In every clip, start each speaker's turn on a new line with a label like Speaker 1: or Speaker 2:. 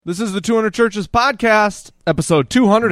Speaker 1: This is the 200 Churches Podcast, episode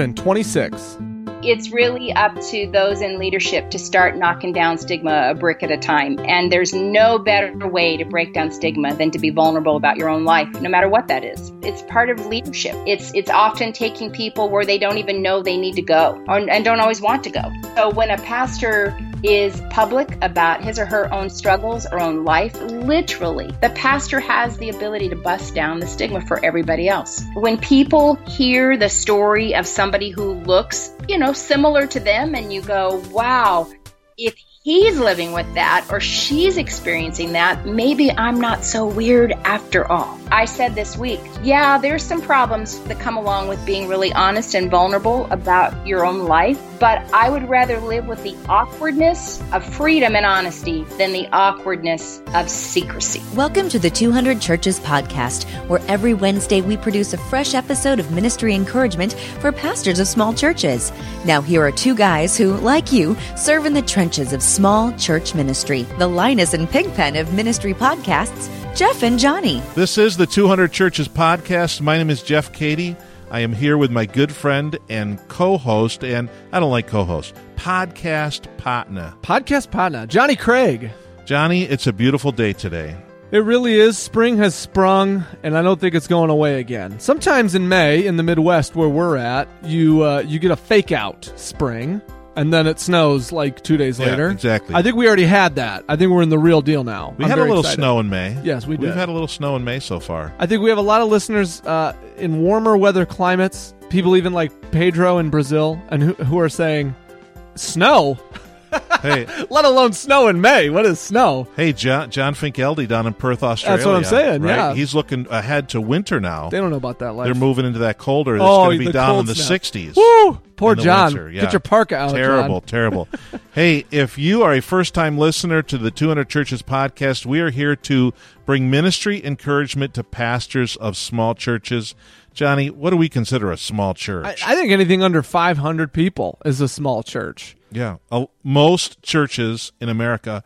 Speaker 1: 226.
Speaker 2: It's really up to those in leadership to start knocking down stigma a brick at a time. And there's no better way to break down stigma than to be vulnerable about your own life, no matter what that is. It's part of leadership. It's often taking people where they don't even know they need to go and don't always want to go. So when a pastor is public about his or her own struggles or own life, literally, the pastor has the ability to bust down the stigma for everybody else. When people hear the story of somebody who looks, similar to them, and you go, wow, if he's living with that or she's experiencing that, maybe I'm not so weird after all. I said this week, there's some problems that come along with being really honest and vulnerable about your own life, but I would rather live with the awkwardness of freedom and honesty than the awkwardness of secrecy.
Speaker 3: Welcome to the 200 Churches Podcast, where every Wednesday we produce a fresh episode of ministry encouragement for pastors of small churches. Now here are two guys who, like you, serve in the trenches of small church ministry, the Linus and Pigpen of ministry podcasts, Jeff and Johnny.
Speaker 4: This is the 200 Churches Podcast. My name is Jeff Cady. I am here with my good friend and co-host, and I don't like co-host, podcast partner,
Speaker 1: Johnny Craig.
Speaker 4: Johnny, it's a beautiful day today.
Speaker 1: It really is. Spring has sprung, and I don't think it's going away again. Sometimes in May, in the Midwest where we're at, you get a fake-out spring, and then it snows like 2 days later.
Speaker 4: Yeah, exactly.
Speaker 1: I think we already had that. I think we're in the real deal now.
Speaker 4: We had a little snow in May.
Speaker 1: Yes, we did.
Speaker 4: We've had a little snow in May so far.
Speaker 1: I think we have a lot of listeners in warmer weather climates, people even like Pedro in Brazil, and who are saying, snow?
Speaker 4: Hey,
Speaker 1: let alone snow in May. What is snow?
Speaker 4: Hey, John Finkeldy down in Perth, Australia.
Speaker 1: That's what I'm saying,
Speaker 4: right?
Speaker 1: yeah.
Speaker 4: He's looking ahead to winter now.
Speaker 1: They don't know about that life.
Speaker 4: They're moving into that colder. It's going to be down in the 60s.
Speaker 1: Woo! Poor John.
Speaker 4: Winter, yeah.
Speaker 1: Get your parka out,
Speaker 4: Terrible,
Speaker 1: John.
Speaker 4: terrible. Hey, if you are a first-time listener to the 200 Churches Podcast, we are here to bring ministry encouragement to pastors of small churches. Johnny, what do we consider a small church?
Speaker 1: I think anything under 500 people is a small church.
Speaker 4: Yeah. Most churches in America,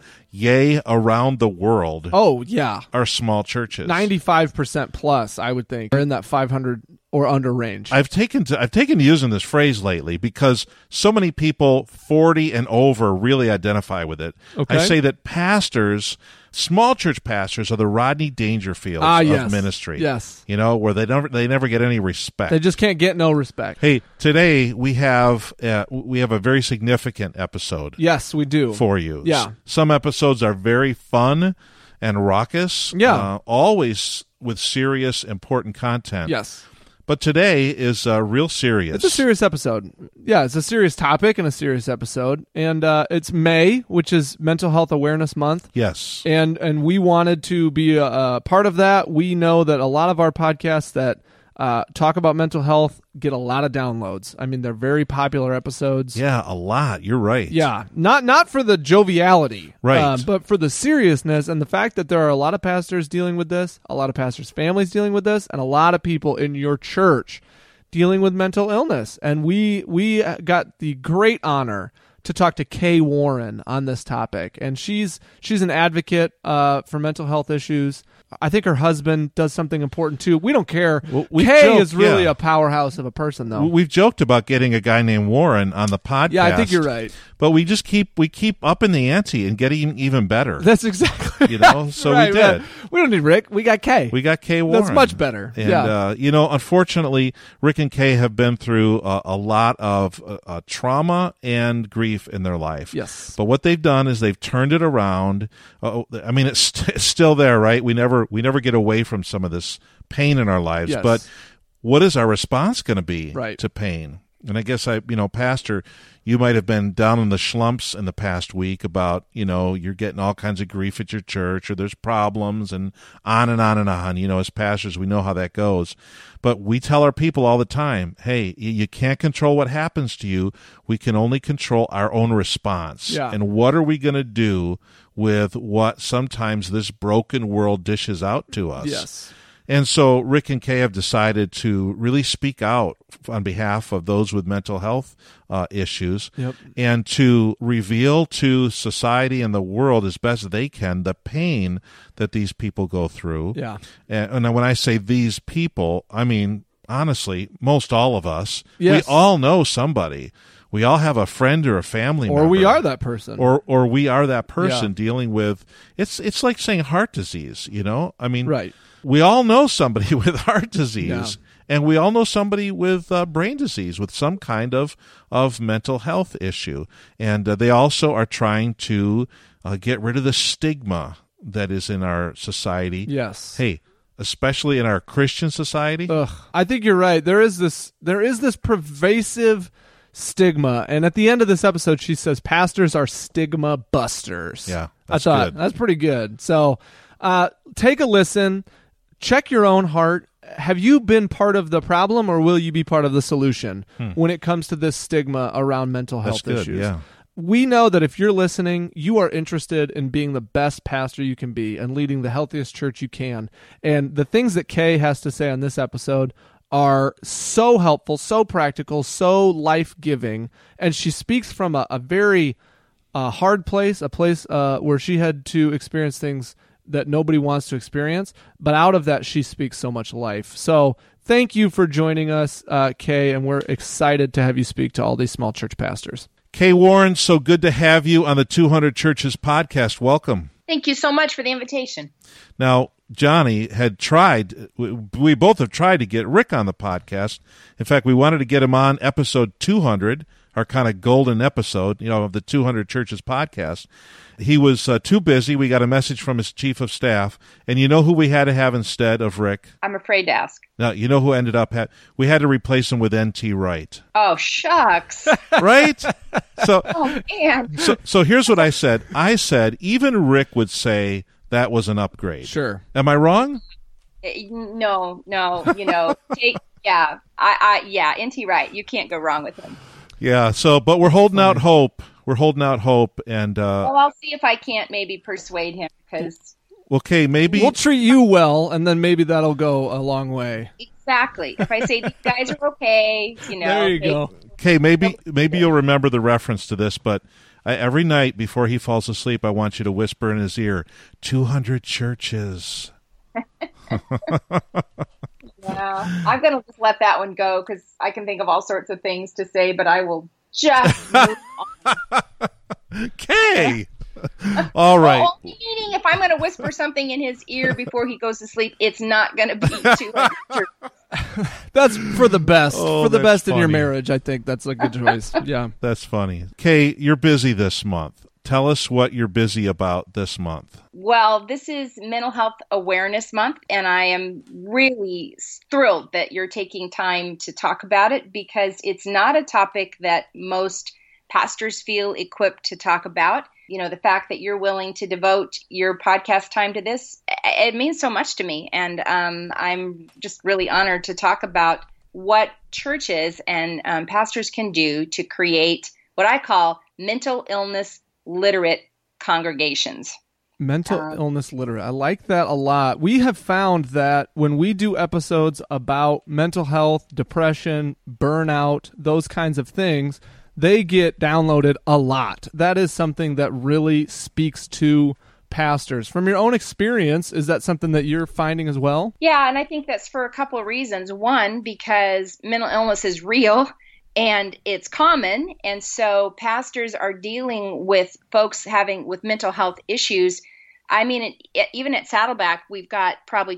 Speaker 4: around the world, are small churches.
Speaker 1: 95% plus, I would think, are in that 500 or under range.
Speaker 4: I've taken to using this phrase lately because so many people 40 and over really identify with it.
Speaker 1: Okay.
Speaker 4: I say that pastors, small church pastors, are the Rodney Dangerfields of ministry.
Speaker 1: Yes.
Speaker 4: Where they never get any respect.
Speaker 1: They just can't get no respect.
Speaker 4: Hey, today we have a very significant episode.
Speaker 1: Yes, we do.
Speaker 4: For you.
Speaker 1: Yeah.
Speaker 4: Some episodes are very fun and raucous.
Speaker 1: Yeah.
Speaker 4: Always with serious, important content.
Speaker 1: Yes.
Speaker 4: But today is real serious.
Speaker 1: It's a serious episode. Yeah, it's a serious topic and a serious episode. And it's May, which is Mental Health Awareness Month.
Speaker 4: Yes.
Speaker 1: And we wanted to be a part of that. We know that a lot of our podcasts that talk about mental health get a lot of downloads. I mean, they're very popular episodes.
Speaker 4: Yeah, a lot. You're right.
Speaker 1: Yeah, not for the joviality,
Speaker 4: right,
Speaker 1: but for the seriousness and the fact that there are a lot of pastors dealing with this, a lot of pastors' families dealing with this, and a lot of people in your church dealing with mental illness. And we got the great honor to talk to Kay Warren on this topic, and she's an advocate for mental health issues. I think her husband does something important too. We don't care.
Speaker 4: Well,
Speaker 1: Kay is really a powerhouse of a person, though.
Speaker 4: We've joked about getting a guy named Warren on the podcast.
Speaker 1: Yeah, I think you're right.
Speaker 4: But we just keep upping the ante and getting even better.
Speaker 1: That's exactly
Speaker 4: so
Speaker 1: right,
Speaker 4: we did.
Speaker 1: Man. We don't need Rick. We got Kay.
Speaker 4: We got Kay Warren.
Speaker 1: That's much better.
Speaker 4: And unfortunately, Rick and Kay have been through a lot of trauma and grief in their life.
Speaker 1: Yes.
Speaker 4: But what they've done is they've turned it around. It's still there, right? We never get away from some of this pain in our lives.
Speaker 1: Yes.
Speaker 4: But what is our response going to be
Speaker 1: right.
Speaker 4: to pain? And I guess Pastor, you might have been down in the slumps in the past week about, you're getting all kinds of grief at your church or there's problems and on and on and on. As pastors, we know how that goes. But we tell our people all the time, hey, you can't control what happens to you. We can only control our own response.
Speaker 1: Yeah.
Speaker 4: And what are we going to do with what sometimes this broken world dishes out to us?
Speaker 1: Yes.
Speaker 4: And so Rick and Kay have decided to really speak out on behalf of those with mental health issues, and to reveal to society and the world as best they can the pain that these people go through.
Speaker 1: Yeah.
Speaker 4: And when I say these people, I mean, honestly, most all of us.
Speaker 1: Yes.
Speaker 4: We all know somebody. We all have a friend or a family member.
Speaker 1: Or we are that person.
Speaker 4: Or we are that person
Speaker 1: Yeah.
Speaker 4: dealing with, it's like saying heart disease, you know? I mean,
Speaker 1: Right.
Speaker 4: we all know somebody with heart disease,
Speaker 1: Yeah.
Speaker 4: and we all know somebody with brain disease, with some kind of mental health issue. And they also are trying to get rid of the stigma that is in our society.
Speaker 1: Yes.
Speaker 4: Hey, especially in our Christian society.
Speaker 1: I think you're right. There is this pervasive stigma, and at the end of this episode, she says pastors are stigma busters.
Speaker 4: Yeah,
Speaker 1: I thought
Speaker 4: good.
Speaker 1: that's pretty good. So, take a listen. Check your own heart. Have you been part of the problem, or will you be part of the solution when it comes to this stigma around mental health
Speaker 4: That's good,
Speaker 1: issues?
Speaker 4: yeah.
Speaker 1: We know that if you're listening, you are interested in being the best pastor you can be and leading the healthiest church you can. And the things that Kay has to say on this episode are so helpful, so practical, so life-giving. And she speaks from a very hard place, a place where she had to experience things that nobody wants to experience. But out of that, she speaks so much life. So thank you for joining us, Kay, and we're excited to have you speak to all these small church pastors.
Speaker 4: Kay Warren, so good to have you on the 200 Churches podcast. Welcome.
Speaker 2: Thank you so much for the invitation.
Speaker 4: Now, Johnny had tried, we both have tried to get Rick on the podcast. In fact, we wanted to get him on episode 200, our kind of golden episode, of the 200 Churches podcast. He was too busy. We got a message from his chief of staff. And you know who we had to have instead of Rick?
Speaker 2: I'm afraid to ask.
Speaker 4: Now, you know who ended up, we had to replace him with N.T. Wright.
Speaker 2: Oh, shucks.
Speaker 4: Right? So,
Speaker 2: Oh, man.
Speaker 4: so here's what I said. I said, even Rick would say that was an upgrade.
Speaker 1: Sure.
Speaker 4: Am I wrong?
Speaker 2: No, N.T. Wright. You can't go wrong with him.
Speaker 4: Yeah, but we're holding out hope. We're holding out hope. And,
Speaker 2: Well, I'll see if I can't maybe persuade him because...
Speaker 4: okay, maybe...
Speaker 1: We'll treat you well, and then maybe that'll go a long way.
Speaker 2: Exactly. If I say these guys are okay,
Speaker 1: There you go.
Speaker 4: Okay, maybe you'll remember the reference to this, but every night before he falls asleep, I want you to whisper in his ear, 200 churches.
Speaker 2: Yeah, I'm going to just let that one go because I can think of all sorts of things to say, but I will just move on.
Speaker 4: Okay. All right.
Speaker 2: Well, meaning if I'm going to whisper something in his ear before he goes to sleep, it's not going to be 200 churches.
Speaker 1: That's for the best.
Speaker 4: Oh,
Speaker 1: for the
Speaker 4: that's
Speaker 1: best in your
Speaker 4: funny.
Speaker 1: marriage, I think that's a good choice. Yeah.
Speaker 4: That's funny. Kay, you're busy this month. Tell us what you're busy about this month.
Speaker 2: Well, this is Mental Health Awareness Month, and I am really thrilled that you're taking time to talk about it because it's not a topic that most pastors feel equipped to talk about. The fact that you're willing to devote your podcast time to this, it means so much to me. And I'm just really honored to talk about what churches and pastors can do to create what I call mental illness literate congregations.
Speaker 1: Mental illness literate. I like that a lot. We have found that when we do episodes about mental health, depression, burnout, those kinds of things, they get downloaded a lot. That is something that really speaks to pastors. From your own experience, is that something that you're finding as well?
Speaker 2: Yeah, and I think that's for a couple of reasons. One, because mental illness is real and it's common. And so pastors are dealing with folks with mental health issues. I mean, even at Saddleback, we've got probably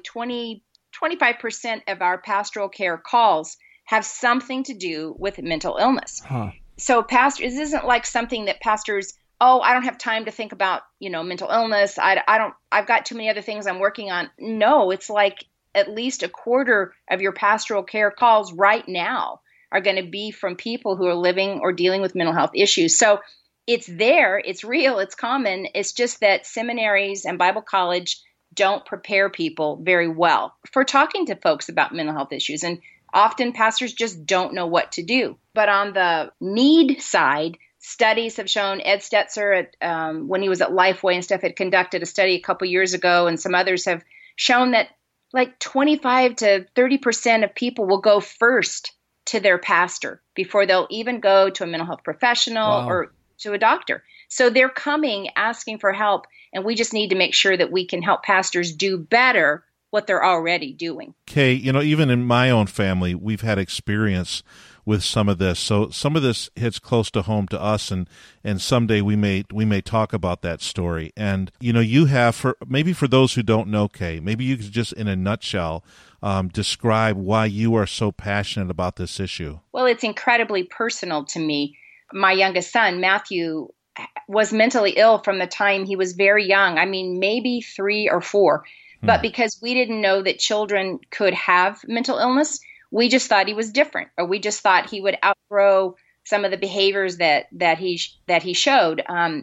Speaker 2: 25% of our pastoral care calls have something to do with mental illness.
Speaker 1: Huh.
Speaker 2: So pastors, this isn't like something that pastors, I don't have time to think about, mental illness. I've got too many other things I'm working on. No, it's like at least a quarter of your pastoral care calls right now are going to be from people who are living or dealing with mental health issues. So it's there, it's real, it's common. It's just that seminaries and Bible college don't prepare people very well for talking to folks about mental health issues. And often pastors just don't know what to do. But on the need side, studies have shown, Ed Stetzer, when he was at Lifeway and stuff, had conducted a study a couple years ago, and some others have shown that like 25 to 30% of people will go first to their pastor before they'll even go to a mental health professional or to a doctor. So they're coming asking for help, and we just need to make sure that we can help pastors do better what they're already doing.
Speaker 4: Kay, even in my own family, we've had experience with some of this. So some of this hits close to home to us, and someday we may talk about that story. And you have, for those who don't know, Kay, maybe you could just in a nutshell describe why you are so passionate about this issue.
Speaker 2: Well, it's incredibly personal to me. My youngest son, Matthew, was mentally ill from the time he was very young. I mean, maybe 3 or 4. But because we didn't know that children could have mental illness, we just thought he was different, or we just thought he would outgrow some of the behaviors that he showed.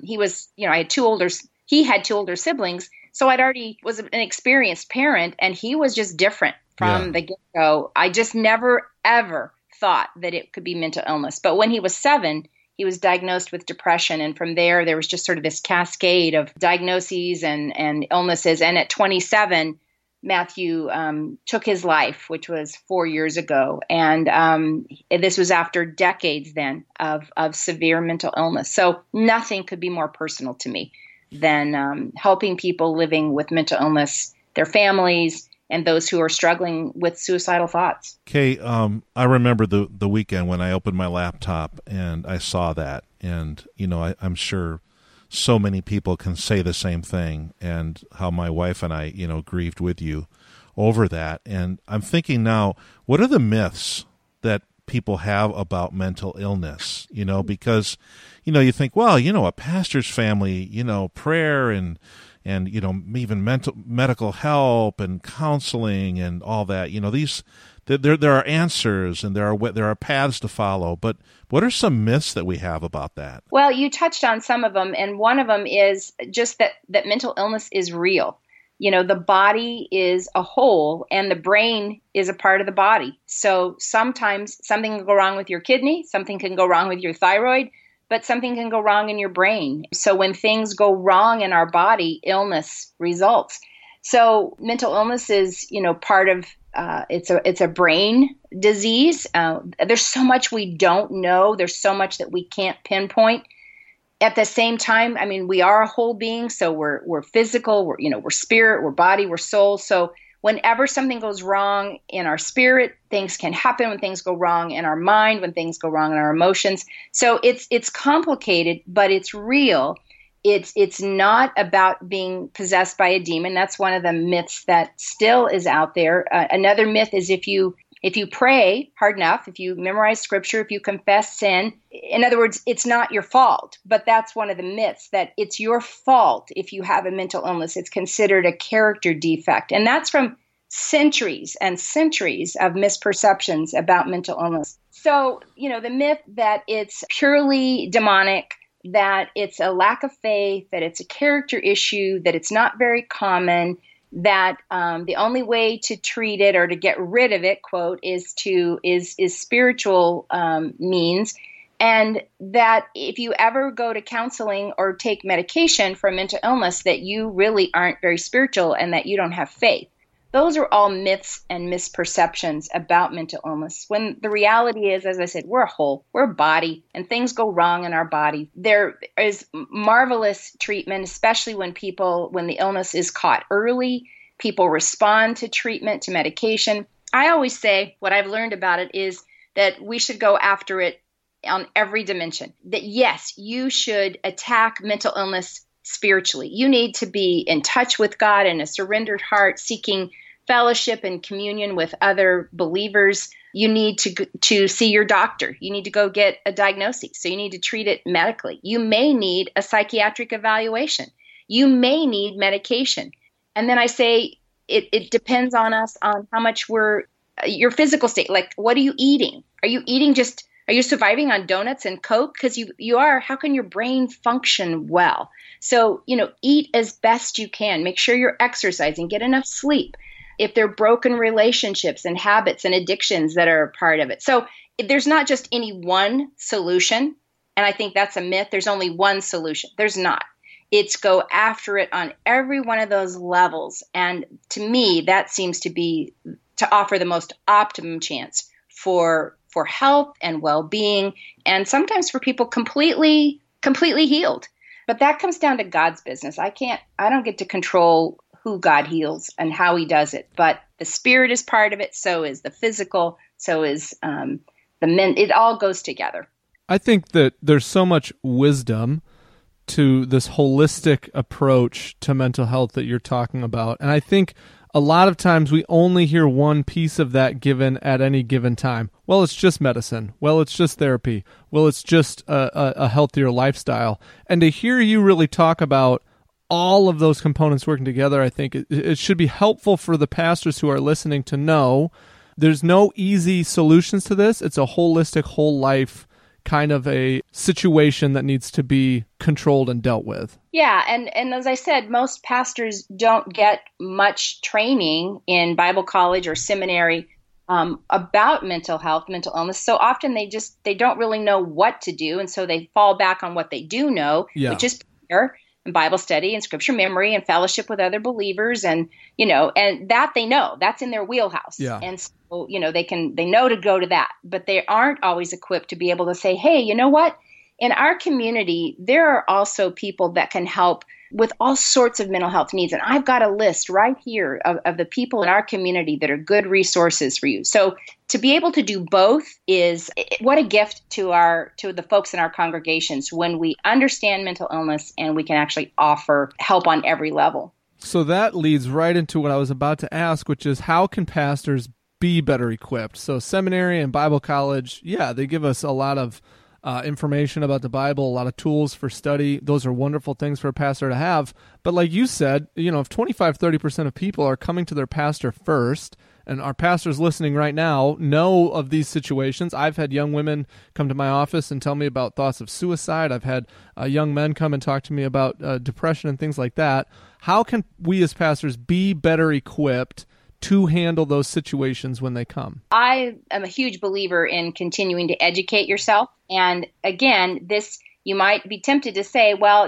Speaker 2: He had 2 older siblings, so I'd already was an experienced parent, and he was just different from the get-go. I just never, ever thought that it could be mental illness. But when he was 7, he was diagnosed with depression. And from there was just sort of this cascade of diagnoses and illnesses. And at 27, Matthew took his life, which was 4 years ago. And this was after decades then of severe mental illness. So nothing could be more personal to me than helping people living with mental illness, their families, and those who are struggling with suicidal thoughts.
Speaker 4: Kay, I remember the weekend when I opened my laptop and I saw that. And, I'm sure so many people can say the same thing, and how my wife and I, grieved with you over that. And I'm thinking now, what are the myths that people have about mental illness? Because, you think, well, a pastor's family, prayer and even medical help and counseling and all that. There are answers and there are paths to follow. But what are some myths that we have about that?
Speaker 2: Well, you touched on some of them, and one of them is just that mental illness is real. The body is a whole, and the brain is a part of the body. So sometimes something can go wrong with your kidney, something can go wrong with your thyroid, but something can go wrong in your brain. So when things go wrong in our body, illness results. So mental illness is, part of, it's a brain disease. There's so much we don't know. There's so much that we can't pinpoint. At the same time, I mean, we are a whole being. So we're physical, we're spirit, we're body, we're soul. So whenever something goes wrong in our spirit, things can happen when things go wrong in our mind, when things go wrong in our emotions. So it's complicated, but it's real. It's not about being possessed by a demon. That's one of the myths that still is out there. Another myth is if you pray hard enough, if you memorize scripture, if you confess sin, in other words, it's not your fault. But that's one of the myths, that it's your fault if you have a mental illness. It's considered a character defect. And that's from centuries and centuries of misperceptions about mental illness. So, the myth that it's purely demonic, that it's a lack of faith, that it's a character issue, that it's not very common, that the only way to treat it or to get rid of it, quote, is spiritual means, and that if you ever go to counseling or take medication for a mental illness, that you really aren't very spiritual and that you don't have faith. Those are all myths and misperceptions about mental illness, when the reality is, as I said, we're a whole, we're a body, and things go wrong in our body. There is marvelous treatment, especially when the illness is caught early. People respond to treatment, to medication. I always say what I've learned about it is that we should go after it on every dimension. That yes, you should attack mental illness spiritually. You need to be in touch with God in a surrendered heart, seeking fellowship and communion with other believers. You need to see your doctor. You need to go get a diagnosis. So you need to treat it medically. You may need a psychiatric evaluation. You may need medication. And then I say it depends on us on how much your physical state. Like, what are you eating? Are you surviving on donuts and Coke? Because you are. How can your brain function well? So, eat as best you can. Make sure you're exercising. Get enough sleep. If there are broken relationships and habits and addictions that are a part of it. So there's not just any one solution. And I think that's a myth. There's only one solution. There's not. It's go after it on every one of those levels. And to me, that seems to offer the most optimum chance for health and well-being, and sometimes for people completely healed. But that comes down to God's business. I don't get to control who God heals and how he does it, but the spirit is part of it. So is the physical. So is the men. It all goes together.
Speaker 1: I think that there's so much wisdom to this holistic approach to mental health that you're talking about. And I think a lot of times we only hear one piece of that given at any given time. Well, it's just medicine. Well, it's just therapy. Well, it's just a healthier lifestyle. And to hear you really talk about all of those components working together, I think it should be helpful for the pastors who are listening to know there's no easy solutions to this. It's a holistic, whole life kind of a situation that needs to be controlled and dealt with.
Speaker 2: Yeah, and as I said, most pastors don't get much training in Bible college or seminary about mental health, mental illness. So often they don't really know what to do, and so they fall back on what they do know, which is prayer and Bible study and scripture memory and fellowship with other believers, and and that they know, that's in their wheelhouse.
Speaker 1: Yeah.
Speaker 2: And so they know to go to that, but they aren't always equipped to be able to say, hey, you know what? In our community, there are also people that can help with all sorts of mental health needs. And I've got a list right here of the people in our community that are good resources for you. So to be able to do both is what a gift to the folks in our congregations when we understand mental illness and we can actually offer help on every level.
Speaker 1: So that leads right into what I was about to ask, which is how can pastors be better equipped? So seminary and Bible college, they give us a lot of information about the Bible, a lot of tools for study. Those are wonderful things for a pastor to have. But like you said, if 25-30% of people are coming to their pastor first, and our pastors listening right now know of these situations. I've had young women come to my office and tell me about thoughts of suicide. I've had young men come and talk to me about depression and things like that. How can we as pastors be better equipped to handle those situations when they come?
Speaker 2: I am a huge believer in continuing to educate yourself. And again, you might be tempted to say, well,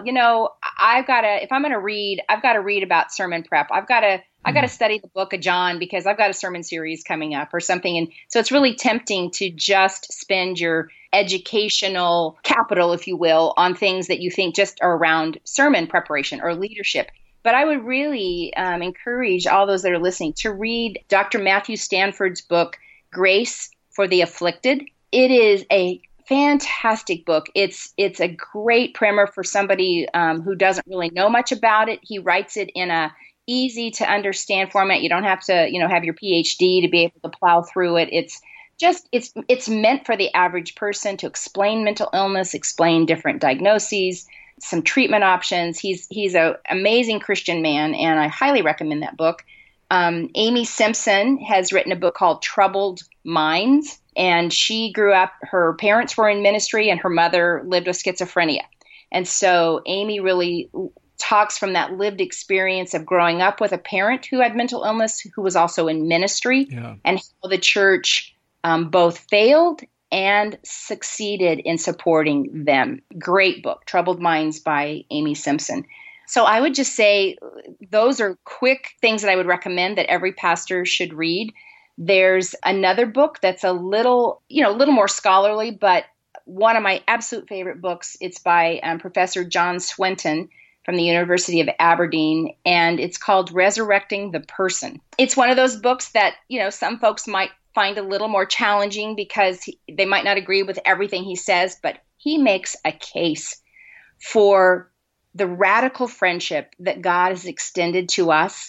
Speaker 2: if I'm going to read, I've got to read about sermon prep. I got to study the book of John because I've got a sermon series coming up or something. And so it's really tempting to just spend your educational capital, if you will, on things that you think just are around sermon preparation or leadership. But I would really encourage all those that are listening to read Dr. Matthew Stanford's book, Grace for the Afflicted. It is a fantastic book. It's a great primer for somebody who doesn't really know much about it. He writes it in a easy to understand format. You don't have to, have your PhD to be able to plow through it. It's meant for the average person to explain mental illness, explain different diagnoses, some treatment options. He's an amazing Christian man, and I highly recommend that book. Amy Simpson has written a book called Troubled Minds, and she grew up, her parents were in ministry, and her mother lived with schizophrenia. And so Amy really talks from that lived experience of growing up with a parent who had mental illness, who was also in ministry, and how the church both failed and succeeded in supporting them. Great book, Troubled Minds by Amy Simpson. So I would just say those are quick things that I would recommend that every pastor should read. There's another book that's a little more scholarly, but one of my absolute favorite books. It's by Professor John Swenton from the University of Aberdeen, and it's called Resurrecting the Person. It's one of those books that, some folks might find a little more challenging because they might not agree with everything he says, but he makes a case for the radical friendship that God has extended to us.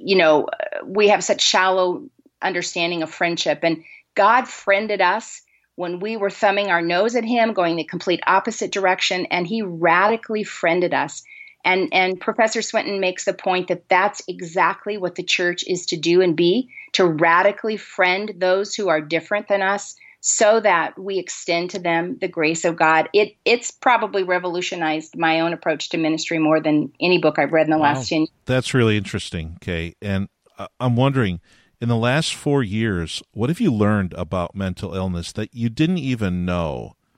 Speaker 2: We have such shallow understanding of friendship, and God friended us when we were thumbing our nose at him, going the complete opposite direction, and he radically friended us. And Professor Swenton makes the point that that's exactly what the church is to do and be, to radically friend those who are different than us so that we extend to them the grace of God. It's probably revolutionized my own approach to ministry more than any book I've read in the last 10 years.
Speaker 4: That's really interesting, Kay. And I'm wondering, in the last 4 years, what have you learned about mental illness that you didn't even know,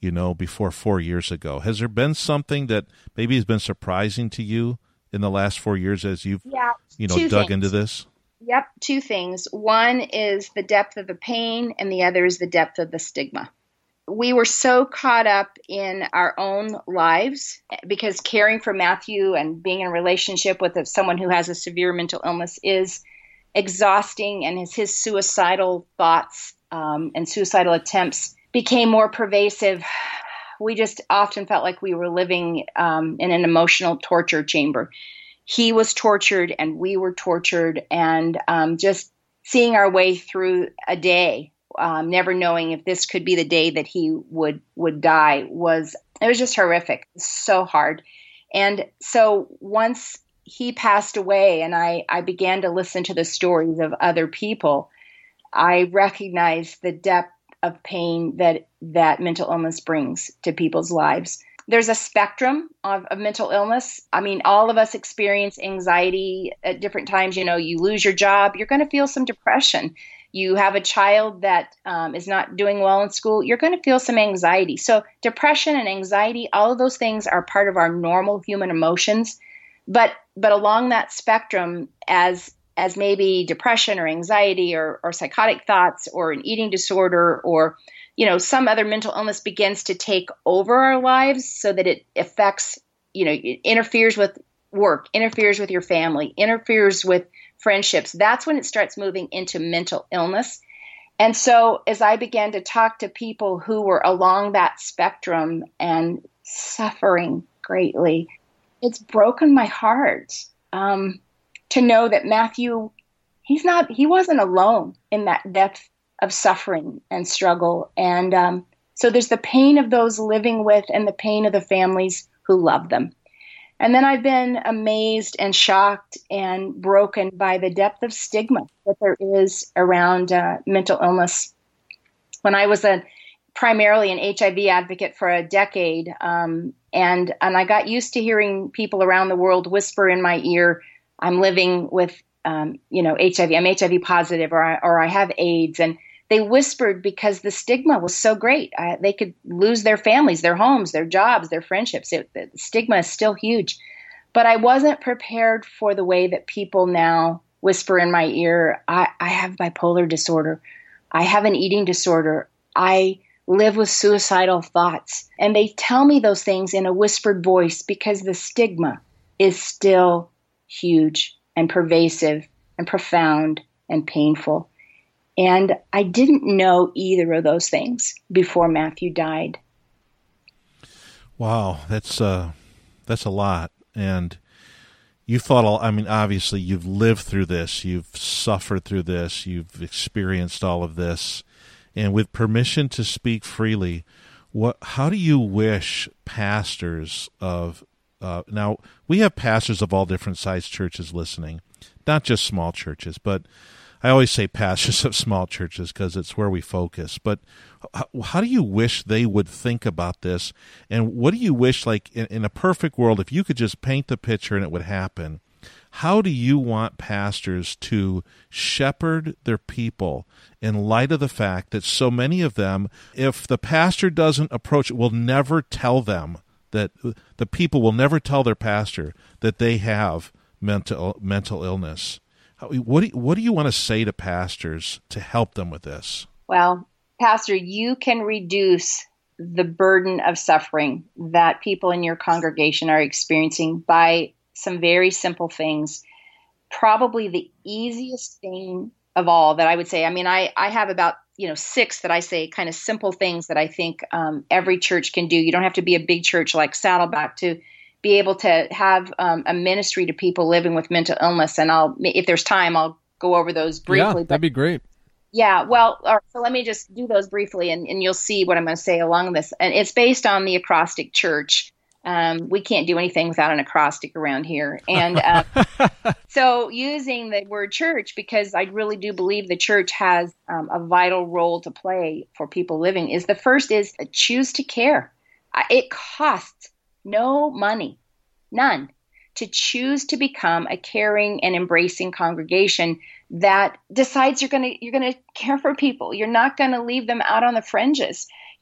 Speaker 4: before 4 years ago. Has there been something that maybe has been surprising to you in the last 4 years as you've, dug into this?
Speaker 2: Yep, two things. One is the depth of the pain, and the other is the depth of the stigma. We were so caught up in our own lives because caring for Matthew and being in a relationship with someone who has a severe mental illness is exhausting, and his suicidal thoughts and suicidal attempts became more pervasive. We just often felt like we were living in an emotional torture chamber. He was tortured and we were tortured, and just seeing our way through a day, never knowing if this could be the day that he would die, it was just horrific. So hard. And so once he passed away and I began to listen to the stories of other people, I recognized the depth of pain that mental illness brings to people's lives. There's a spectrum of mental illness. I mean, all of us experience anxiety at different times. You lose your job, you're going to feel some depression. You have a child that is not doing well in school, you're going to feel some anxiety. So depression and anxiety, all of those things are part of our normal human emotions. But along that spectrum, as maybe depression or anxiety or psychotic thoughts or an eating disorder or some other mental illness begins to take over our lives so that it affects, it interferes with work, interferes with your family, interferes with friendships. That's when it starts moving into mental illness. And so as I began to talk to people who were along that spectrum and suffering greatly, it's broken my heart to know that Matthew, he wasn't alone in that depth of suffering and struggle. And so there's the pain of those living with and the pain of the families who love them. And then I've been amazed and shocked and broken by the depth of stigma that there is around mental illness. When I was primarily an HIV advocate for a decade, and I got used to hearing people around the world whisper in my ear, I'm living with HIV, I'm HIV positive, or I have AIDS. And they whispered because the stigma was so great. They could lose their families, their homes, their jobs, their friendships. The stigma is still huge. But I wasn't prepared for the way that people now whisper in my ear, I have bipolar disorder. I have an eating disorder. I live with suicidal thoughts. And they tell me those things in a whispered voice because the stigma is still huge and pervasive and profound and painful. And I didn't know either of those things before Matthew died.
Speaker 4: Wow, that's a lot. And you thought, obviously you've lived through this, you've suffered through this, you've experienced all of this. And with permission to speak freely, how do you wish pastors of now, we have pastors of all different size churches listening, not just small churches, but I always say pastors of small churches because it's where we focus. But how do you wish they would think about this? And what do you wish, like in a perfect world, if you could just paint the picture and it would happen, how do you want pastors to shepherd their people in light of the fact that so many of them, if the pastor doesn't approach it, will never tell them that the people will never tell their pastor that they have mental illness? What do you want to say to pastors to help them with this?
Speaker 2: Well, Pastor, you can reduce the burden of suffering that people in your congregation are experiencing by some very simple things. Probably the easiest thing of all that I would say, I have about 6 that I say kind of simple things that I think every church can do. You don't have to be a big church like Saddleback to be able to have a ministry to people living with mental illness. And if there's time, I'll go over those briefly.
Speaker 1: Yeah, that'd be great.
Speaker 2: Yeah, well, all right, so let me just do those briefly, and you'll see what I'm going to say along this. And it's based on the acrostic church. We can't do anything without an acrostic around here. And so using the word church, because I really do believe the church has a vital role to play for people living, is the first is choose to care. It costs no money, none, to choose to become a caring and embracing congregation that decides you're going to care for people. You're not going to leave them out on the fringes.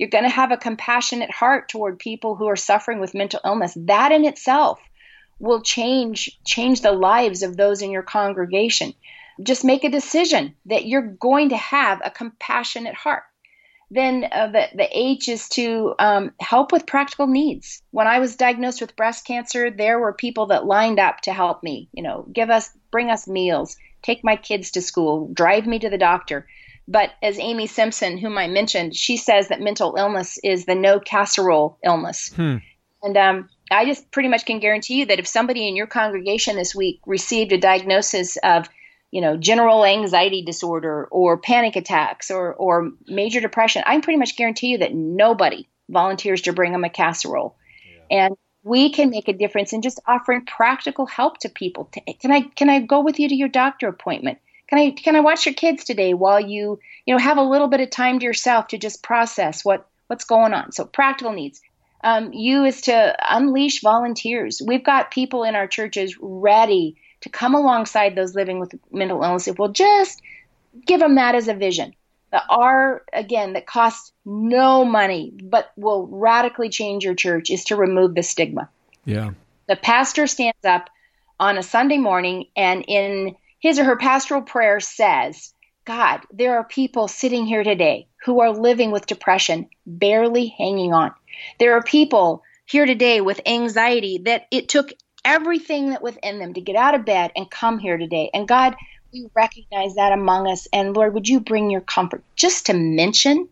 Speaker 2: You're going to have a compassionate heart toward people who are suffering with mental illness. That in itself will change the lives of those in your congregation. Just make a decision that you're going to have a compassionate heart. Then the H is to help with practical needs. When I was diagnosed with breast cancer, there were people that lined up to help me, bring us meals, take my kids to school, drive me to the doctor. But as Amy Simpson, whom I mentioned, she says that mental illness is the no casserole illness. And I just pretty much can guarantee you that if somebody in your congregation this week received a diagnosis of, general anxiety disorder or panic attacks or major depression, I can pretty much guarantee you that nobody volunteers to bring them a casserole. Yeah. And we can make a difference in just offering practical help to people. Can I go with you to your doctor appointment? Can I watch your kids today while you have a little bit of time to yourself to just process what's going on? So practical needs. U is to unleash volunteers. We've got people in our churches ready to come alongside those living with mental illness if we'll just give them that as a vision. The R, again, that costs no money but will radically change your church, is to remove the stigma.
Speaker 1: Yeah.
Speaker 2: The pastor stands up on a Sunday morning and in his or her pastoral prayer says, God, there are people sitting here today who are living with depression, barely hanging on. There are people here today with anxiety that it took everything that within them to get out of bed and come here today. And God, we recognize that among us. And Lord, would you bring your comfort? Just to mention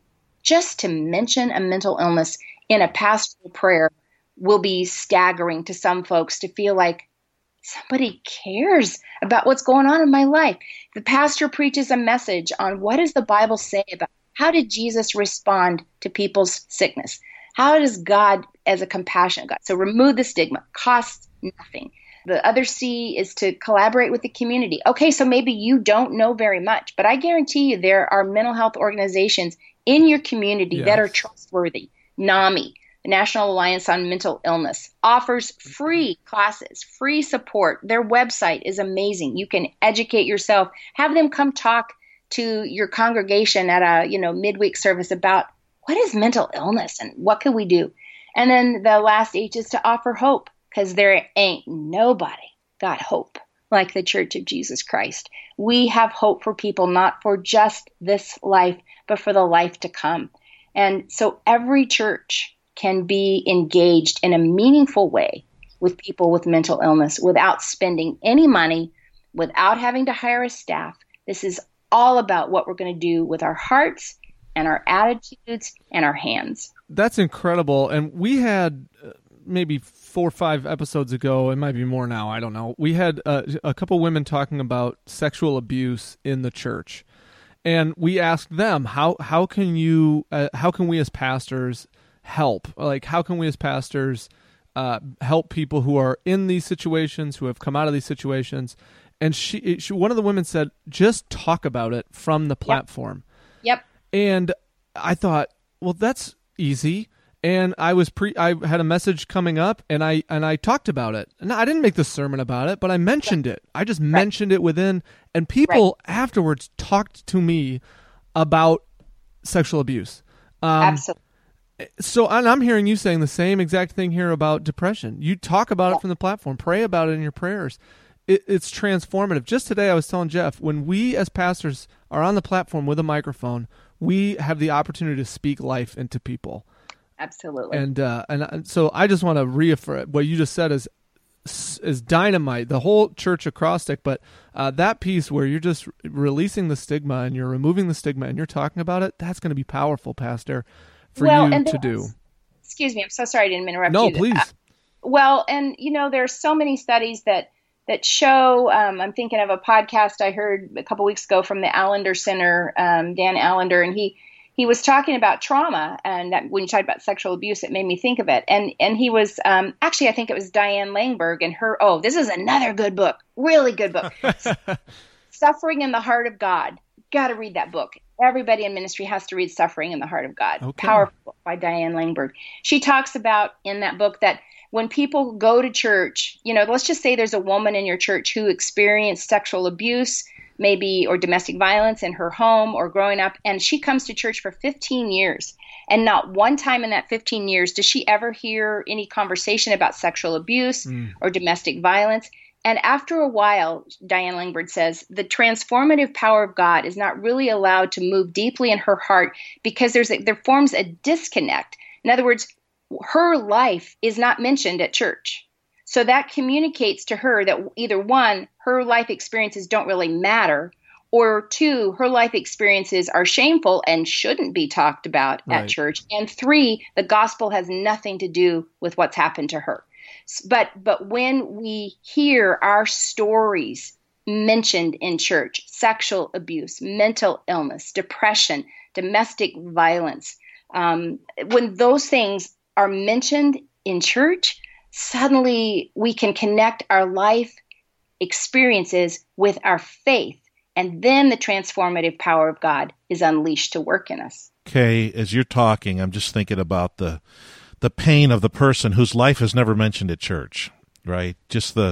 Speaker 2: a mental illness in a pastoral prayer will be staggering to some folks to feel like somebody cares about what's going on in my life. The pastor preaches a message on what does the Bible say about how did Jesus respond to people's sickness? How does God as a compassionate God? So remove the stigma, costs nothing. The other C is to collaborate with the community. Okay, so maybe you don't know very much, but I guarantee you there are mental health organizations in your community that are trustworthy. NAMI, the National Alliance on Mental Illness, offers free classes, free support. Their website is amazing. You can educate yourself. Have them come talk to your congregation at a midweek service about what is mental illness and what can we do. And then the last H is to offer hope, because there ain't nobody got hope like the Church of Jesus Christ. We have hope for people, not for just this life, but for the life to come. And so every church can be engaged in a meaningful way with people with mental illness without spending any money, without having to hire a staff. This is all about what we're going to do with our hearts and our attitudes and our hands. That's
Speaker 1: incredible. And we had maybe 4 or 5 episodes ago, it might be more now, I don't know. We had a couple women talking about sexual abuse in the church. And we asked them, how can we as pastors help? Like, how can we as pastors help people who are in these situations, who have come out of these situations? And she one of the women said, just talk about it from the platform.
Speaker 2: Yep.
Speaker 1: And I thought, well, that's easy. And I had a message coming up, and I talked about it. And I didn't make the sermon about it, but I mentioned it. I just mentioned it within, and people afterwards talked to me about sexual abuse.
Speaker 2: Absolutely.
Speaker 1: So, and I'm hearing you saying the same exact thing here about depression. You talk about it from the platform. Pray about it in your prayers. It's transformative. Just today I was telling Jeff, when we as pastors are on the platform with a microphone, we have the opportunity to speak life into people.
Speaker 2: Absolutely.
Speaker 1: And so I just want to reaffirm what you just said is dynamite, the whole church acrostic, but that piece where you're just releasing the stigma and you're removing the stigma and you're talking about it, that's going to be powerful, Pastor, for you to do.
Speaker 2: Excuse me, I'm so sorry I didn't interrupt you.
Speaker 1: No, please.
Speaker 2: And there's so many studies that show, I'm thinking of a podcast I heard a couple weeks ago from the Allender Center, Dan Allender, and he was talking about trauma, and that when you talked about sexual abuse, it made me think of it. And he was, actually, I think it was Diane Langberg and her, this is another good book, really good book, Suffering in the Heart of God. Got to read that book. Everybody in ministry has to read Suffering in the Heart of God. Okay. Powerful, by Diane Langberg. She talks about in that book that when people go to church, let's just say there's a woman in your church who experienced sexual abuse. maybe, or domestic violence in her home or growing up. And she comes to church for 15 years. And not one time in that 15 years does she ever hear any conversation about sexual abuse or domestic violence. And after a while, Diane Langbird says, the transformative power of God is not really allowed to move deeply in her heart because there forms a disconnect. In other words, her life is not mentioned at church. So that communicates to her that either one, her life experiences don't really matter, or two, her life experiences are shameful and shouldn't be talked about at church. And three, the gospel has nothing to do with what's happened to her. But when we hear our stories mentioned in church, sexual abuse, mental illness, depression, domestic violence, when those things are mentioned in church, suddenly we can connect our life experiences with our faith, and then the transformative power of God is unleashed to work in us.
Speaker 4: Okay, as you're talking, I'm just thinking about the pain of the person whose life is never mentioned at church, right? Just their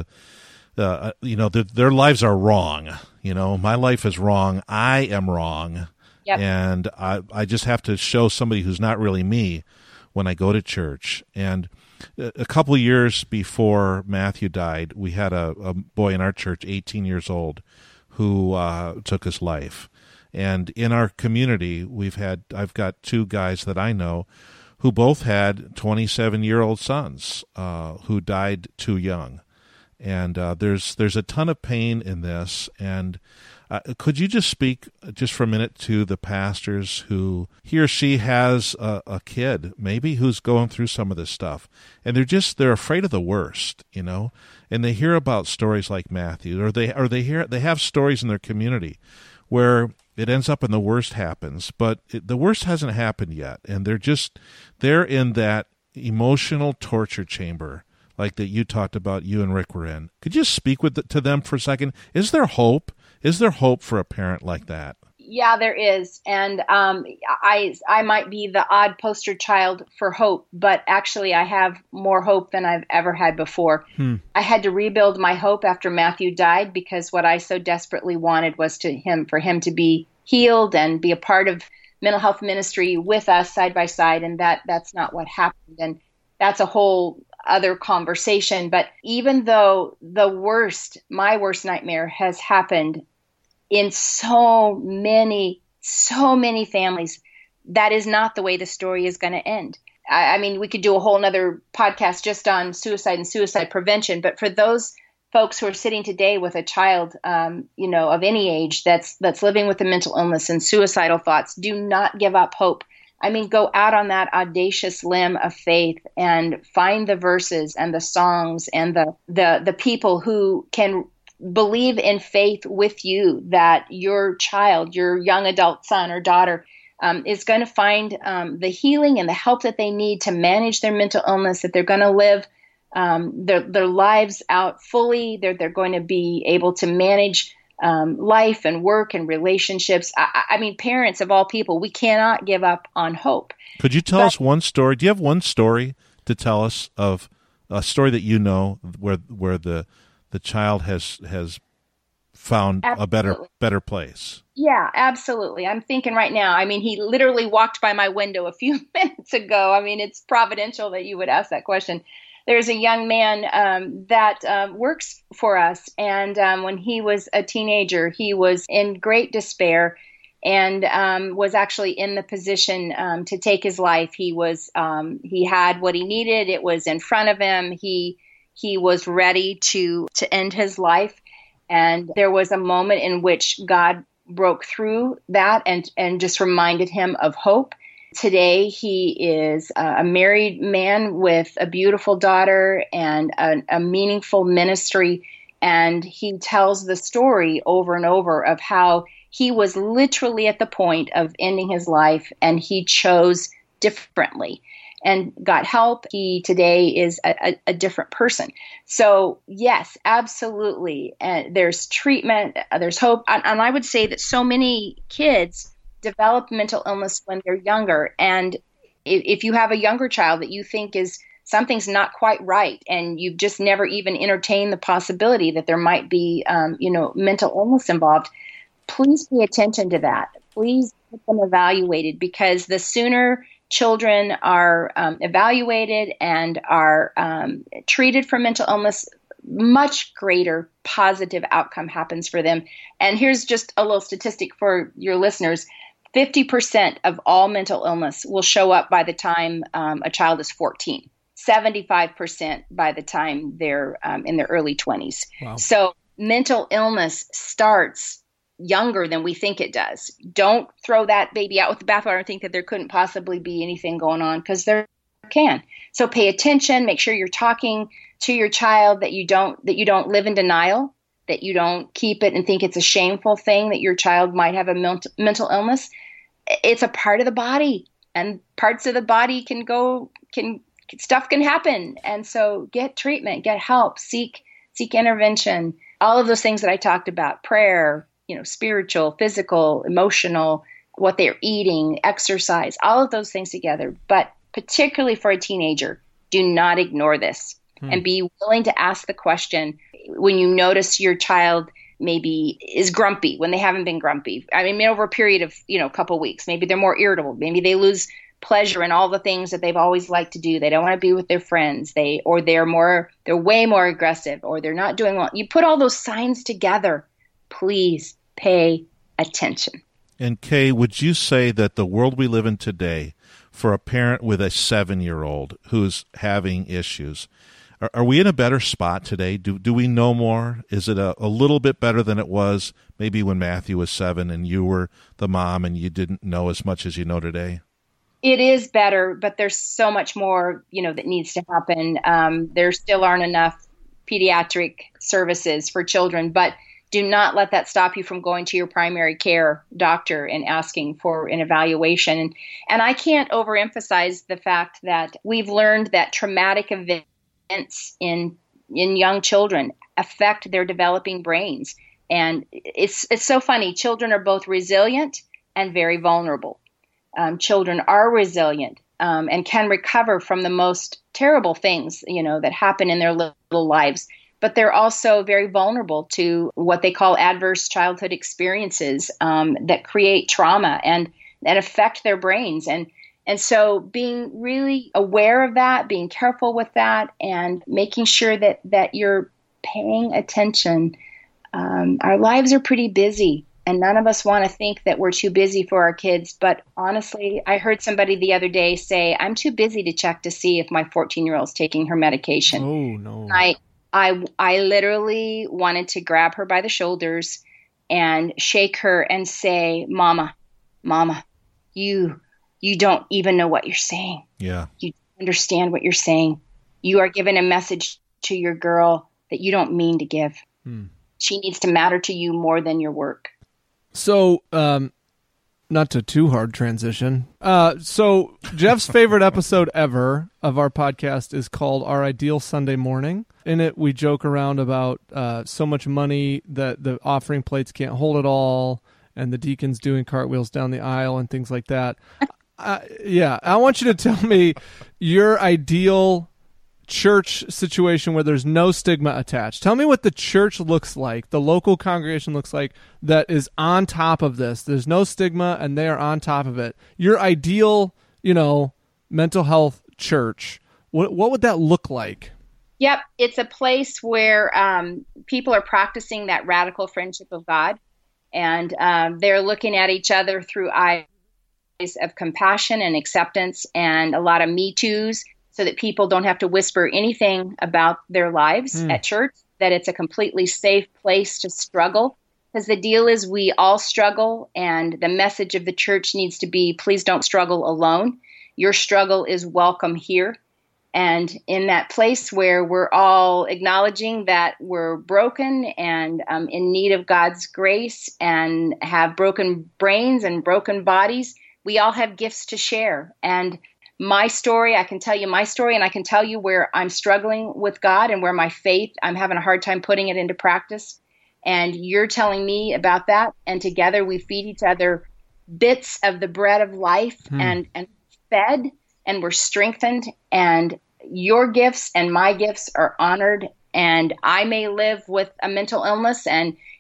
Speaker 4: lives are wrong. My life is wrong. I am wrong.
Speaker 2: Yep.
Speaker 4: And I just have to show somebody who's not really me when I go to church. And a couple of years before Matthew died, we had a boy in our church, 18 years old, who took his life. And in our community, I've got two guys that I know who both had 27-year-old sons who died too young. And there's a ton of pain in this. And could you just speak just for a minute to the pastors who he or she has a kid maybe who's going through some of this stuff, and they're afraid of the worst, and they hear about stories like Matthew, or they have stories in their community where it ends up and the worst happens, but the worst hasn't happened yet, and they're in that emotional torture chamber like that you talked about, you and Rick were in. Could you speak to them for a second? Is there hope? Is there hope for a parent like that?
Speaker 2: Yeah, there is. And I might be the odd poster child for hope, but actually I have more hope than I've ever had before. I had to rebuild my hope after Matthew died because what I so desperately wanted was for him to be healed and be a part of mental health ministry with us side by side. And that's not what happened. And that's a whole other conversation. But even though my worst nightmare has happened in so many families, that is not the way the story is going to end. I mean, we could do a whole nother podcast just on suicide and suicide prevention. But for those folks who are sitting today with a child, of any age that's living with a mental illness and suicidal thoughts, do not give up hope. I mean, go out on that audacious limb of faith and find the verses and the songs and the people who can believe in faith with you that your child, your young adult son or daughter, is going to find the healing and the help that they need to manage their mental illness, that they're going to live their lives out fully. They're going to be able to manage life and work and relationships. I mean, parents of all people, we cannot give up on hope.
Speaker 4: Could you tell us one story? Do you have one story to tell us of a story that you know where the child has found
Speaker 2: Absolutely.
Speaker 4: a better place?
Speaker 2: Yeah, absolutely. I'm thinking right now. I mean, he literally walked by my window a few minutes ago. I mean, it's providential that you would ask that question. There's a young man that works for us, and when he was a teenager, he was in great despair and was actually in the position to take his life. He had what he needed. It was in front of him. He was ready to end his life, and there was a moment in which God broke through that and just reminded him of hope. Today, he is a married man with a beautiful daughter and a meaningful ministry. And he tells the story over and over of how he was literally at the point of ending his life and he chose differently and got help. He today is a different person. So yes, absolutely. There's treatment, there's hope. And I would say that so many kids develop mental illness when they're younger. And if you have a younger child that you think is something's not quite right, and you've just never even entertained the possibility that there might be, mental illness involved, please pay attention to that. Please get them evaluated, because the sooner children are evaluated and are treated for mental illness, much greater positive outcome happens for them. And here's just a little statistic for your listeners. 50% of all mental illness will show up by the time a child is 14. 75% by the time they're in their early 20s. Wow. So mental illness starts younger than we think it does. Don't throw that baby out with the bathwater and think that there couldn't possibly be anything going on, because there can. So pay attention, make sure you're talking to your child, that you don't live in denial, that you don't keep it and think it's a shameful thing that your child might have a mental illness. It's a part of the body, and parts of the body stuff can happen. And so get treatment, get help, seek intervention, all of those things that I talked about: prayer, spiritual, physical, emotional, what they're eating, exercise, all of those things together. But particularly for a teenager, do not ignore this and be willing to ask the question when you notice your child maybe is grumpy when they haven't been grumpy. I mean, over a period of, a couple weeks, maybe they're more irritable. Maybe they lose pleasure in all the things that they've always liked to do. They don't want to be with their friends. They're way more aggressive, or they're not doing well. You put all those signs together, please pay attention.
Speaker 4: And Kay, would you say that the world we live in today, for a parent with a 7-year-old who's having issues, are we in a better spot today? Do we know more? Is it a little bit better than it was maybe when Matthew was 7 and you were the mom and you didn't know as much as you know today?
Speaker 2: It is better, but there's so much more, that needs to happen. There still aren't enough pediatric services for children, but do not let that stop you from going to your primary care doctor and asking for an evaluation. And I can't overemphasize the fact that we've learned that traumatic events in young children affect their developing brains. And it's so funny. Children are both resilient and very vulnerable. Children are resilient and can recover from the most terrible things, that happen in their little lives. But they're also very vulnerable to what they call adverse childhood experiences that create trauma and affect their brains. And so being really aware of that, being careful with that, and making sure that you're paying attention. Our lives are pretty busy, and none of us want to think that we're too busy for our kids. But honestly, I heard somebody the other day say, I'm too busy to check to see if my 14-year-old's taking her medication.
Speaker 1: Oh, no.
Speaker 2: I literally wanted to grab her by the shoulders and shake her and say, Mama, you don't even know what you're saying.
Speaker 4: Yeah.
Speaker 2: You don't understand what you're saying. You are giving a message to your girl that you don't mean to give. She needs to matter to you more than your work.
Speaker 1: So, not to too hard transition. So Jeff's favorite episode ever of our podcast is called Our Ideal Sunday Morning. In it, we joke around about so much money that the offering plates can't hold it all, and the deacons doing cartwheels down the aisle and things like that. I want you to tell me your ideal church situation where there's no stigma attached. Tell me what the church looks like, the local congregation looks like, that is on top of this. There's no stigma and they are on top of it. Your ideal, mental health church, what would that look like?
Speaker 2: Yep. It's a place where people are practicing that radical friendship of God, and they're looking at each other through eyes of compassion and acceptance, and a lot of Me Too's, so that people don't have to whisper anything about their lives at church, that it's a completely safe place to struggle. Because the deal is we all struggle, and the message of the church needs to be, please don't struggle alone. Your struggle is welcome here. And in that place where we're all acknowledging that we're broken and in need of God's grace and have broken brains and broken bodies, we all have gifts to share. And my story, I can tell you my story, and I can tell you where I'm struggling with God and where my faith, I'm having a hard time putting it into practice. And you're telling me about that. And together we feed each other bits of the bread of life and fed, and we're strengthened. And your gifts and my gifts are honored. And I may live with a mental illness, and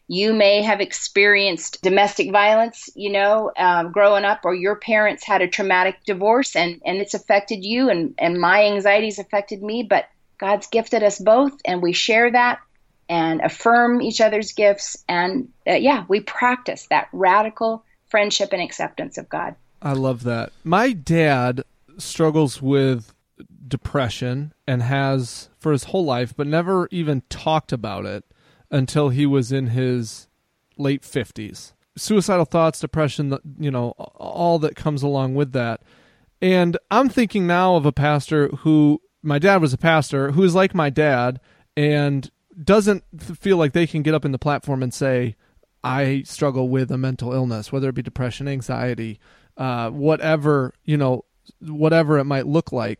Speaker 2: You may have experienced domestic violence, growing up, or your parents had a traumatic divorce and it's affected you, and my anxieties affected me, but God's gifted us both, and we share that and affirm each other's gifts. And we practice that radical friendship and acceptance of God.
Speaker 1: I love that. My dad struggles with depression and has for his whole life, but never even talked about it until he was in his late 50s. Suicidal thoughts, depression, all that comes along with that. And I'm thinking now of a pastor who, my dad was a pastor, who is like my dad and doesn't feel like they can get up in the platform and say, I struggle with a mental illness, whether it be depression, anxiety, whatever it might look like.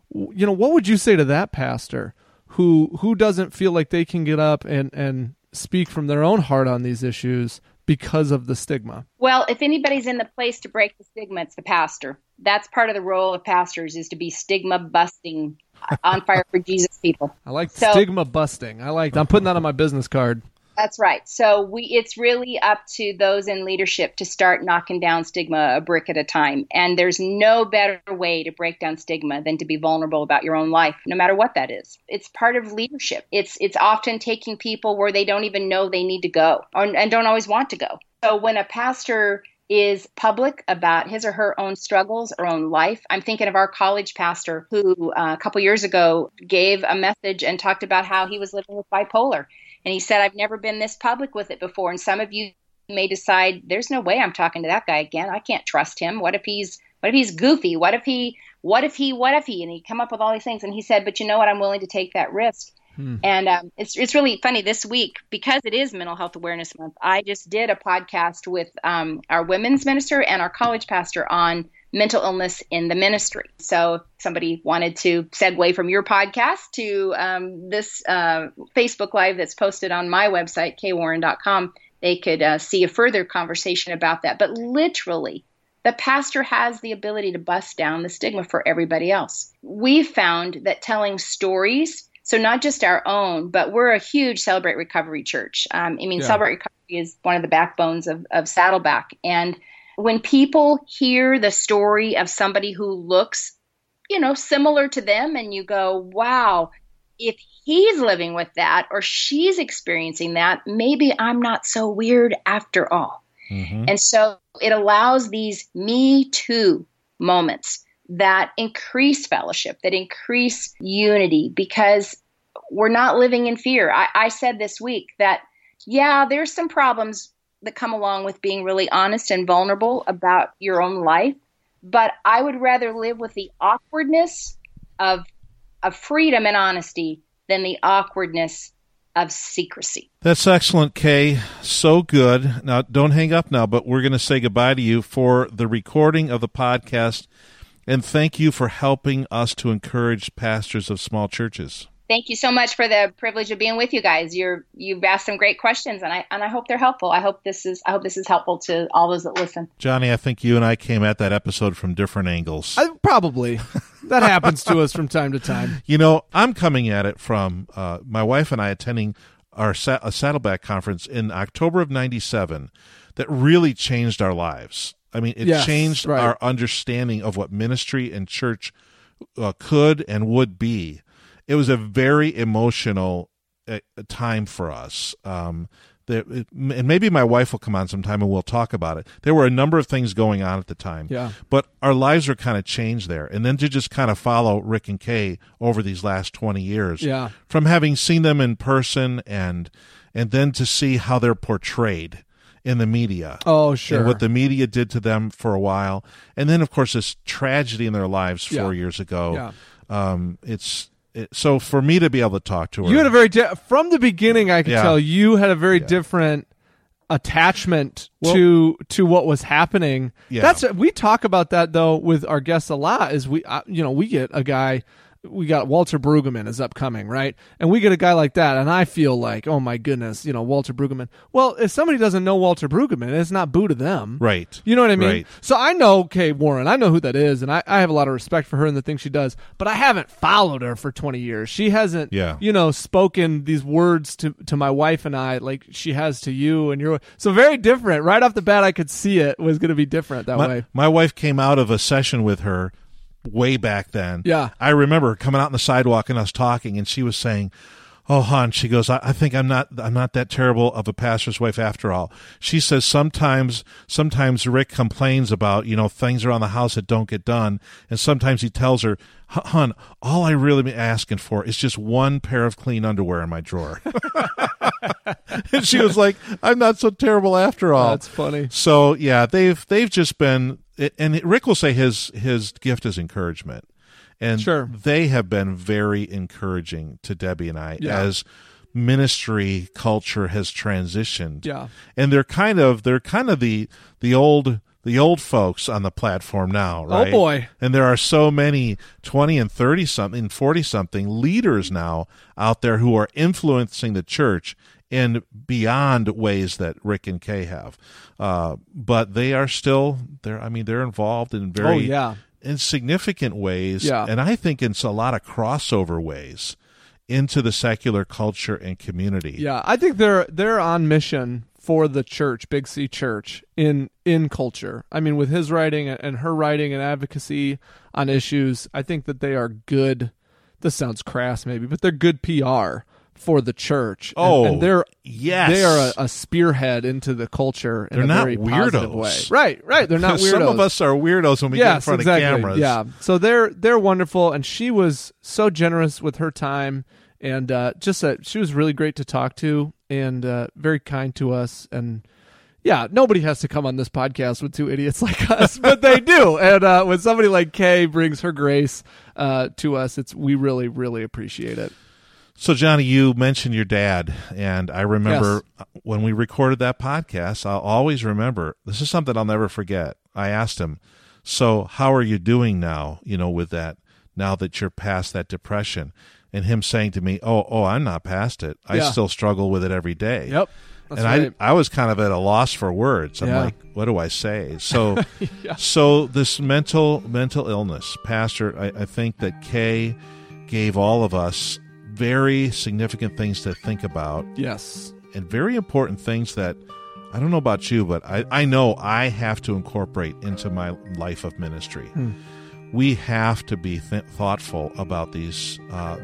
Speaker 1: What would you say to that pastor who doesn't feel like they can get up and speak from their own heart on these issues because of the stigma?
Speaker 2: Well, if anybody's in the place to break the stigma, it's the pastor. That's part of the role of pastors, is to be stigma busting, on fire for Jesus people.
Speaker 1: I like stigma busting. I'm putting that on my business card.
Speaker 2: That's right. So it's really up to those in leadership to start knocking down stigma a brick at a time. And there's no better way to break down stigma than to be vulnerable about your own life, no matter what that is. It's part of leadership. It's often taking people where they don't even know they need to go and don't always want to go. So when a pastor is public about his or her own struggles or own life. I'm thinking of our college pastor who a couple years ago gave a message and talked about how he was living with bipolar. And he said, I've never been this public with it before. And some of you may decide, there's no way I'm talking to that guy again. I can't trust him. What if he's goofy? What if he? And he come up with all these things. And he said, but you know what? I'm willing to take that risk. And it's really funny this week, because it is Mental Health Awareness Month. I just did a podcast with our women's minister and our college pastor on mental illness in the ministry. So if somebody wanted to segue from your podcast to this Facebook Live that's posted on my website, kwarren.com, they could see a further conversation about that. But literally, the pastor has the ability to bust down the stigma for everybody else. We've found that telling stories, so not just our own, but we're a huge Celebrate Recovery church. Celebrate Recovery is one of the backbones of Saddleback. And when people hear the story of somebody who looks, similar to them, and you go, wow, if he's living with that or she's experiencing that, maybe I'm not so weird after all. Mm-hmm. And so it allows these Me Too moments that increase fellowship, that increase unity, because we're not living in fear. I said this week that, there's some problems that come along with being really honest and vulnerable about your own life, but I would rather live with the awkwardness of freedom and honesty than the awkwardness of secrecy.
Speaker 4: That's excellent, Kay. So good. Now, don't hang up now, but we're going to say goodbye to you for the recording of the podcast. And thank you for helping us to encourage pastors of small churches.
Speaker 2: Thank you so much for the privilege of being with you guys. You've asked some great questions, and I hope they're helpful. I hope this is helpful to all those that listen.
Speaker 4: Johnny, I think you and I came at that episode from different angles.
Speaker 1: Probably. That happens to us from time to time.
Speaker 4: I'm coming at it from my wife and I attending a Saddleback conference in October of '97 that really changed our lives. It changed our understanding of what ministry and church could and would be. It was a very emotional time for us. And maybe my wife will come on sometime and we'll talk about it. There were a number of things going on at the time, but our lives were kind of changed there. And then to just kind of follow Rick and Kay over these last 20 years, from having seen them in person and then to see how they're portrayed in the media.
Speaker 1: Oh, sure.
Speaker 4: And what the media did to them for a while. And then, of course, this tragedy in their lives 4 years ago. So for me to be able to talk to her,
Speaker 1: you had a very from the beginning, I could tell you had a very different attachment to what was happening. We talk about that though with our guests a lot. Is we get a guy we got Walter Brueggemann is upcoming, right? And we get a guy like that, and I feel like, oh my goodness, Walter Brueggemann. Well, if somebody doesn't know Walter Brueggemann, it's not boo to them.
Speaker 4: Right.
Speaker 1: You know what I mean?
Speaker 4: Right.
Speaker 1: So I know Kay Warren. I know who that is, and I have a lot of respect for her and the things she does, but I haven't followed her for 20 years. She hasn't, spoken these words to my wife and I like she has to you and your. So very different. Right off the bat, I could see it was going to be different that way.
Speaker 4: My wife came out of a session with her way back then.
Speaker 1: Yeah.
Speaker 4: I remember coming out on the sidewalk and us talking, and she was saying, "Oh, hon," she goes, I think I'm not that terrible of a pastor's wife after all. She says sometimes Rick complains about, things around the house that don't get done, and sometimes he tells her, "Hon, all I really been asking for is just one pair of clean underwear in my drawer." And she was like, "I'm not so terrible after all."
Speaker 1: That's funny.
Speaker 4: So yeah, they've just been, and Rick will say his gift is encouragement. And
Speaker 1: sure. They
Speaker 4: have been very encouraging to Debbie and I as ministry culture has transitioned.
Speaker 1: Yeah.
Speaker 4: And they're kind of the old folks on the platform now, right?
Speaker 1: Oh boy.
Speaker 4: And there are so many 20 and 30 something, 40 something leaders now out there who are influencing the church in beyond ways that Rick and Kay have. But they are still they're involved in very in significant ways, and I think in a lot of crossover ways into the secular culture and community.
Speaker 1: Yeah, I think they're on mission for the church, Big C Church, in culture. I mean, with his writing and her writing and advocacy on issues, I think that they are good. This sounds crass maybe, but they're good PR for the church. And they are a spearhead into the culture in a very positive way. Right. They're not weirdos.
Speaker 4: Some of us are weirdos when we get in front of cameras.
Speaker 1: Yeah. So they're wonderful, and she was so generous with her time, and she was really great to talk to, and very kind to us. And yeah, nobody has to come on this podcast with two idiots like us, but they do. And when somebody like Kay brings her grace to us, we really, really appreciate it.
Speaker 4: So, Johnny, you mentioned your dad, and I remember when we recorded that podcast, I'll always remember, this is something I'll never forget. I asked him, "So how are you doing now, with that, now that you're past that depression?" And him saying to me, oh, I'm not past it. I still struggle with it every day.
Speaker 1: Yep.
Speaker 4: That's right. I was kind of at a loss for words. I'm like, what do I say? So so this mental illness, Pastor, I think that Kay gave all of us very significant things to think about.
Speaker 1: Yes.
Speaker 4: And very important things that, I don't know about you, but I know I have to incorporate into my life of ministry. We have to be thoughtful about these,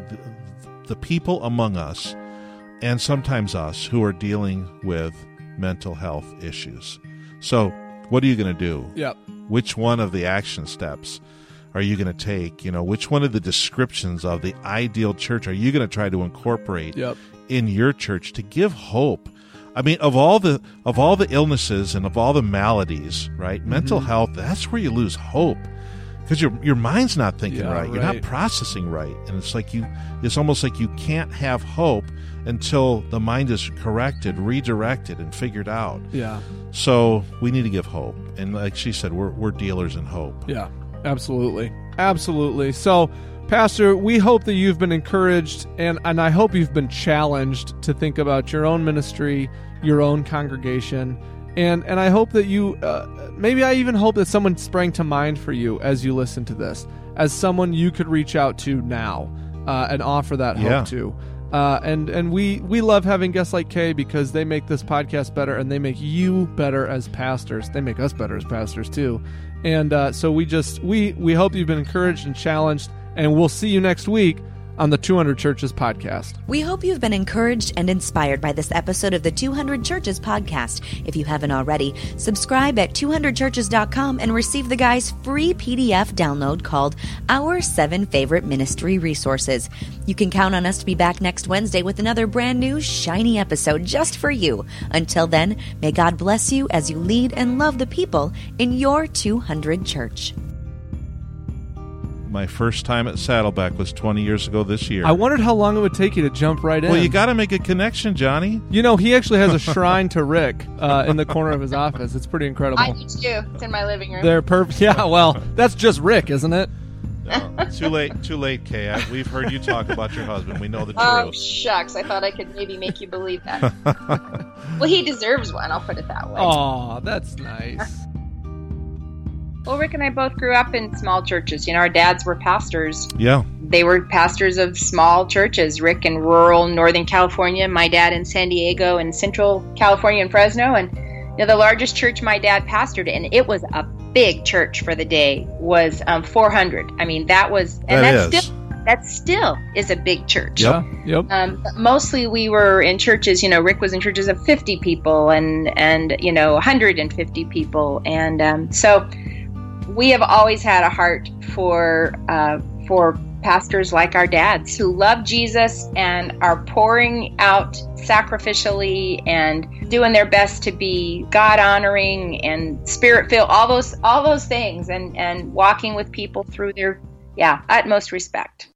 Speaker 4: the people among us, and sometimes us, who are dealing with mental health issues. So what are you going to do?
Speaker 1: Yep.
Speaker 4: Which one of the action steps are you going to take? Which one of the descriptions of the ideal church are you going to try to incorporate in your church to give hope? I mean, of all the illnesses and of all the maladies, right? Mm-hmm. Mental health, that's where you lose hope, because your mind's not thinking right. You're not processing right, and it's almost like you can't have hope until the mind is corrected, redirected, and figured out.
Speaker 1: Yeah.
Speaker 4: So we need to give hope, and like she said, we're dealers in hope.
Speaker 1: Yeah. Absolutely. So, Pastor, we hope that you've been encouraged, and I hope you've been challenged to think about your own ministry, your own congregation, and I hope that you, maybe I even hope that someone sprang to mind for you as you listen to this, as someone you could reach out to now and offer that hope to. And we love having guests like Kay, because they make this podcast better, and they make you better as pastors. They make us better as pastors too. And so we hope you've been encouraged and challenged, and we'll see you next week on the 200 Churches podcast.
Speaker 3: We hope you've been encouraged and inspired by this episode of the 200 Churches podcast. If you haven't already, subscribe at 200churches.com and receive the guys' free PDF download called Our 7 Favorite Ministry Resources. You can count on us to be back next Wednesday with another brand new, shiny episode just for you. Until then, may God bless you as you lead and love the people in your 200 church.
Speaker 4: My first time at Saddleback was 20 years ago this year.
Speaker 1: I wondered how long it would take you to jump right in.
Speaker 4: Well, you got to make a connection, Johnny.
Speaker 1: He actually has a shrine to Rick in the corner of his office. It's pretty incredible.
Speaker 2: I do too. It's in my living room.
Speaker 1: They're perfect. Yeah, well, that's just Rick, isn't it?
Speaker 4: No, too late, Kay. We've heard you talk about your husband. We know the truth.
Speaker 2: Oh, shucks. I thought I could maybe make you believe that. Well, he deserves one. I'll put it that way.
Speaker 1: Oh, that's nice.
Speaker 2: Well, Rick and I both grew up in small churches. Our dads were pastors.
Speaker 4: Yeah.
Speaker 2: They were pastors of small churches. Rick in rural Northern California, my dad in San Diego and Central California in Fresno. And the largest church my dad pastored, and it was a big church for the day, was 400. I mean, that still is a big church.
Speaker 1: Yep.
Speaker 2: But mostly we were in churches, Rick was in churches of 50 people and 150 people. And so we have always had a heart for pastors like our dads who love Jesus and are pouring out sacrificially and doing their best to be God honoring and spirit filled, all those things, and walking with people through their utmost respect.